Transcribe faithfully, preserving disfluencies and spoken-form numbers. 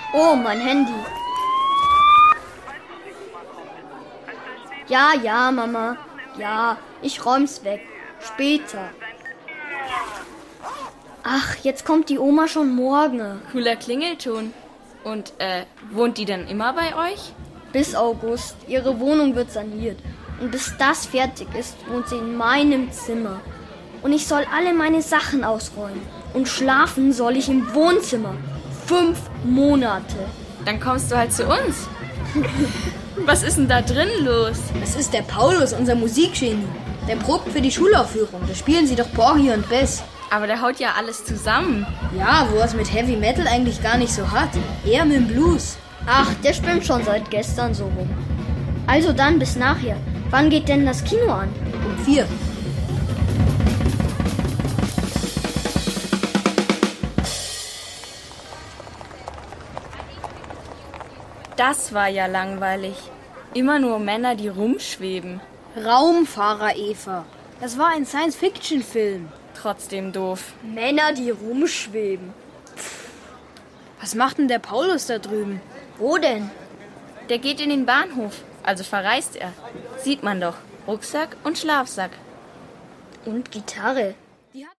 Oh, mein Handy. Ja, ja, Mama. Ja, ich räum's weg. Später. Ach, jetzt kommt die Oma schon morgen. Cooler Klingelton. Und, äh, wohnt die denn immer bei euch? Bis August. Ihre Wohnung wird saniert. Und bis das fertig ist, wohnt sie in meinem Zimmer. Und ich soll alle meine Sachen ausräumen. Und schlafen soll ich im Wohnzimmer. Fünf Monate. Dann kommst du halt zu uns. Was ist denn da drin los? Das ist der Paulus, unser Musikgenie. Der probt für die Schulaufführung. Da spielen sie doch Porgy und Bess. Aber der haut ja alles zusammen. Ja, wo er es mit Heavy Metal eigentlich gar nicht so hat. Eher mit dem Blues. Ach, der spinnt schon seit gestern so rum. Also dann bis nachher. Wann geht denn das Kino an? Um vier. Das war ja langweilig. Immer nur Männer, die rumschweben. Raumfahrer Eva. Das war ein Science-Fiction-Film. Trotzdem doof. Männer, die rumschweben. Was macht denn der Paulus da drüben? Wo denn? Der geht in den Bahnhof. Also verreist er. Sieht man doch. Rucksack und Schlafsack. Und Gitarre.